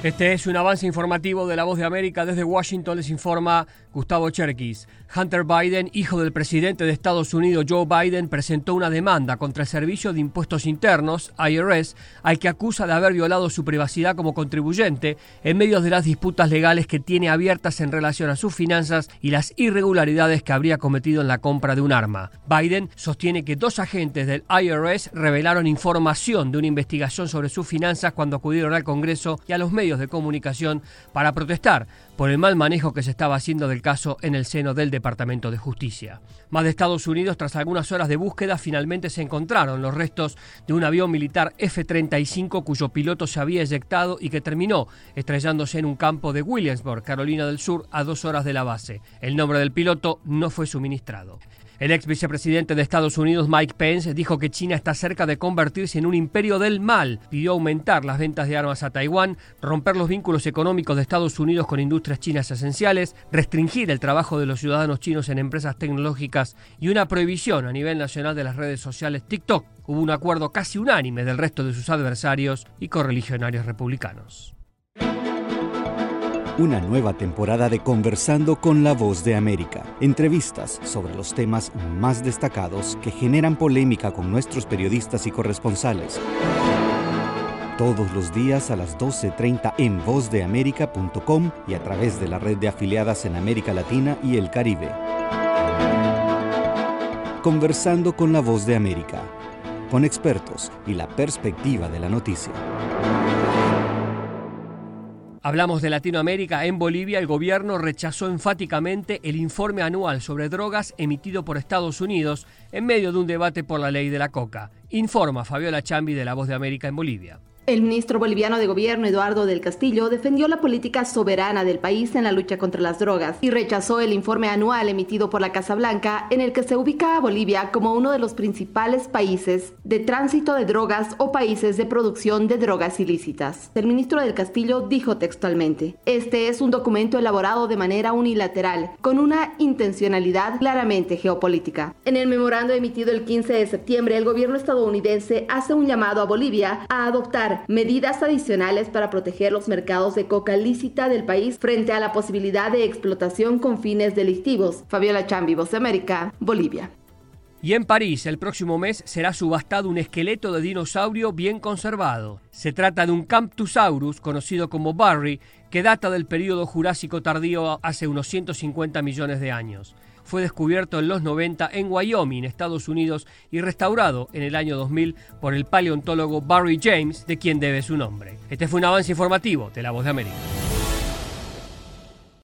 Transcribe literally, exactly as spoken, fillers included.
Este es un avance informativo de La Voz de América. Desde Washington les informa Gustavo Cherkis. Hunter Biden, hijo del presidente de Estados Unidos Joe Biden, presentó una demanda contra el Servicio de Impuestos Internos, I R S, al que acusa de haber violado su privacidad como contribuyente en medio de las disputas legales que tiene abiertas en relación a sus finanzas y las irregularidades que habría cometido en la compra de un arma. Biden sostiene que dos agentes del I R S revelaron información de una investigación sobre sus finanzas cuando acudieron al Congreso y a los medios de comunicación para protestar por el mal manejo que se estaba haciendo del caso en el seno del Departamento de Justicia. Más de Estados Unidos, tras algunas horas de búsqueda, finalmente se encontraron los restos de un avión militar F treinta y cinco cuyo piloto se había eyectado y que terminó estrellándose en un campo de Williamsburg, Carolina del Sur, a dos horas de la base. El nombre del piloto no fue suministrado. El ex vicepresidente de Estados Unidos, Mike Pence, dijo que China está cerca de convertirse en un imperio del mal. Pidió aumentar las ventas de armas a Taiwán, romper los vínculos económicos de Estados Unidos con industrias chinas esenciales, restringir el trabajo de los ciudadanos chinos en empresas tecnológicas y una prohibición a nivel nacional de las redes sociales TikTok. Hubo un acuerdo casi unánime del resto de sus adversarios y correligionarios republicanos. Una nueva temporada de Conversando con la Voz de América. Entrevistas sobre los temas más destacados que generan polémica con nuestros periodistas y corresponsales. Todos los días a las doce treinta en voz de américa punto com y a través de la red de afiliadas en América Latina y el Caribe. Conversando con la Voz de América, con expertos y la perspectiva de la noticia. Hablamos de Latinoamérica. En Bolivia, el gobierno rechazó enfáticamente el informe anual sobre drogas emitido por Estados Unidos en medio de un debate por la ley de la coca. Informa Fabiola Chambi de La Voz de América en Bolivia. El ministro boliviano de Gobierno, Eduardo del Castillo, defendió la política soberana del país en la lucha contra las drogas y rechazó el informe anual emitido por la Casa Blanca en el que se ubica a Bolivia como uno de los principales países de tránsito de drogas o países de producción de drogas ilícitas. El ministro del Castillo dijo textualmente: "Este es un documento elaborado de manera unilateral, con una intencionalidad claramente geopolítica". En el memorando emitido el quince de septiembre, el gobierno estadounidense hace un llamado a Bolivia a adoptar medidas adicionales para proteger los mercados de coca lícita del país frente a la posibilidad de explotación con fines delictivos. Fabiola Chambi, Voz de América, Bolivia. Y en París, el próximo mes será subastado un esqueleto de dinosaurio bien conservado. Se trata de un Camptosaurus, conocido como Barry, que data del período Jurásico tardío hace unos ciento cincuenta millones de años. Fue descubierto en los noventa en Wyoming, Estados Unidos, y restaurado en el año dos mil por el paleontólogo Barry James, de quien debe su nombre. Este fue un avance informativo de La Voz de América.